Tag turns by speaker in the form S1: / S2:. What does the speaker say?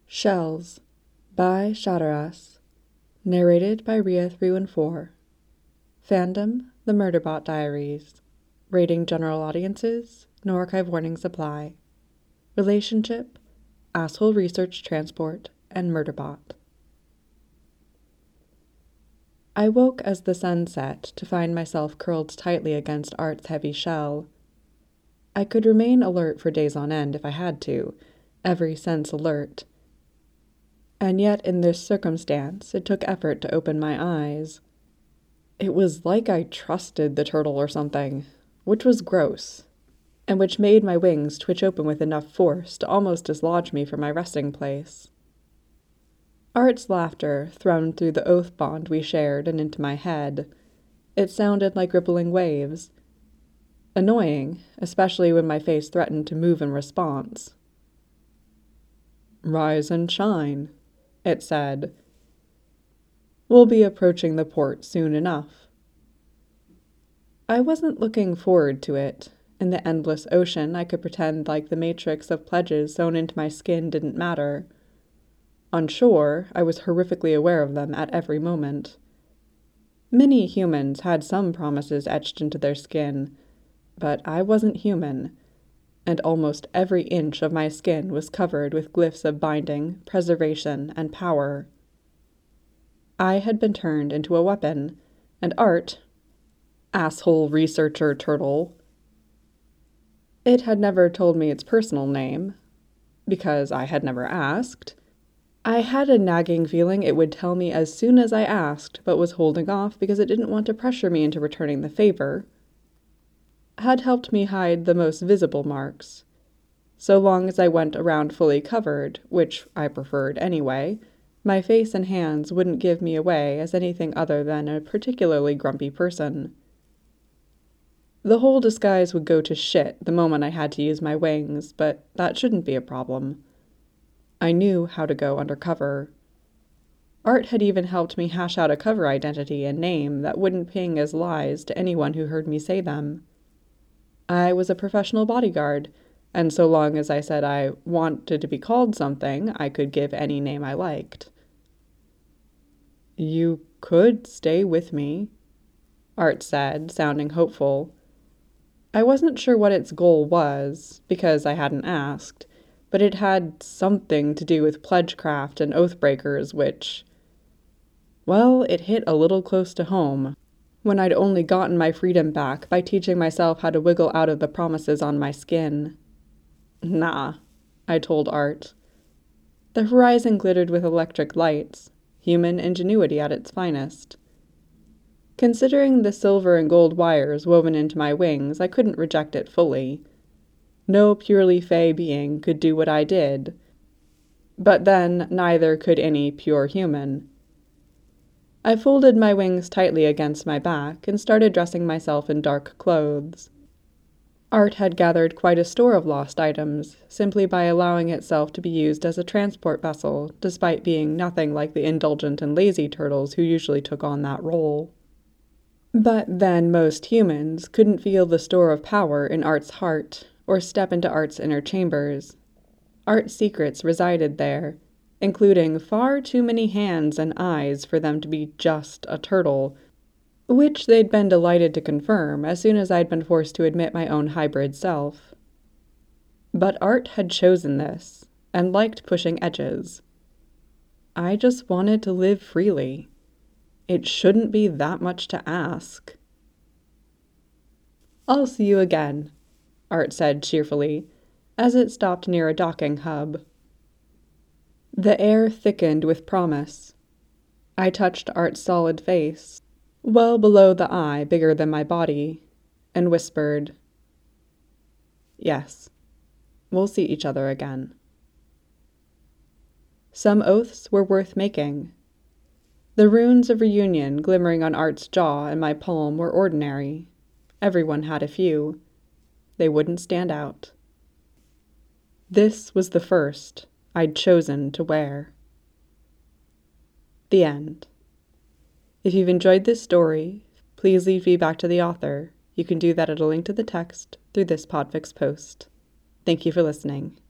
S1: Shells by Shadaras. Narrated by Ria314. Fandom, The Murderbot Diaries. Rating general audiences, no archive warnings apply. Relationship, Asshole Research Transport, and Murderbot. I woke as the sun set to find myself curled tightly against Art's heavy shell. I could remain alert for days on end if I had to, every sense alert. And yet in this circumstance it took effort to open my eyes. It was like I trusted the turtle or something, which was gross, and which made my wings twitch open with enough force to almost dislodge me from my resting place. Art's laughter thrummed through the oath bond we shared and into my head. It sounded like rippling waves. Annoying, especially when my face threatened to move in response. "Rise and shine," it said. "We'll be approaching the port soon enough." I wasn't looking forward to it. In the endless ocean, I could pretend like the matrix of pledges sewn into my skin didn't matter. On shore, I was horrifically aware of them at every moment. Many humans had some promises etched into their skin, but I wasn't human, and almost every inch of my skin was covered with glyphs of binding, preservation, and power. I had been turned into a weapon, and Art, asshole researcher turtle, it had never told me its personal name, because I had never asked. I had a nagging feeling it would tell me as soon as I asked, but was holding off because it didn't want to pressure me into returning the favor. Had helped me hide the most visible marks. So long as I went around fully covered, which I preferred anyway, my face and hands wouldn't give me away as anything other than a particularly grumpy person. The whole disguise would go to shit the moment I had to use my wings, but that shouldn't be a problem. I knew how to go undercover. Art had even helped me hash out a cover identity and name that wouldn't ping as lies to anyone who heard me say them. I was a professional bodyguard, and so long as I said I wanted to be called something, I could give any name I liked. "You could stay with me," Art said, sounding hopeful. I wasn't sure what its goal was, because I hadn't asked, but it had something to do with pledgecraft and oathbreakers, which, well, it hit a little close to home, when I'd only gotten my freedom back by teaching myself how to wiggle out of the promises on my skin. "Nah," I told Art. The horizon glittered with electric lights, human ingenuity at its finest. Considering the silver and gold wires woven into my wings, I couldn't reject it fully. No purely fey being could do what I did. But then, neither could any pure human. I folded my wings tightly against my back and started dressing myself in dark clothes. Art had gathered quite a store of lost items, simply by allowing itself to be used as a transport vessel, despite being nothing like the indulgent and lazy turtles who usually took on that role. But then most humans couldn't feel the store of power in Art's heart, or step into Art's inner chambers. Art's secrets resided there, including far too many hands and eyes for them to be just a turtle, which they'd been delighted to confirm as soon as I'd been forced to admit my own hybrid self. But Art had chosen this, and liked pushing edges. I just wanted to live freely. It shouldn't be that much to ask. "I'll see you again," Art said cheerfully, as it stopped near a docking hub. The air thickened with promise. I touched Art's solid face, well below the eye bigger than my body, and whispered, "Yes, we'll see each other again." Some oaths were worth making. The runes of reunion glimmering on Art's jaw and my palm were ordinary. Everyone had a few. They wouldn't stand out. This was the first I'd chosen to wear. The end. If you've enjoyed this story, please leave feedback to the author. You can do that at a link to the text through this Podfix post. Thank you for listening.